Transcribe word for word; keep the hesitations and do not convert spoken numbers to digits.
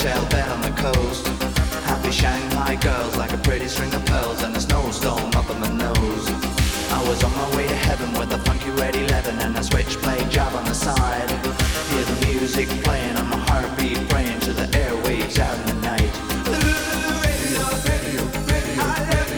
hotel bed on the coast. Happy Shanghai girls like a pretty string of pearls, and a snowstorm up on my nose. I was on my way to heaven with a funky red eleven and a switchblade job on the side. Hear the music play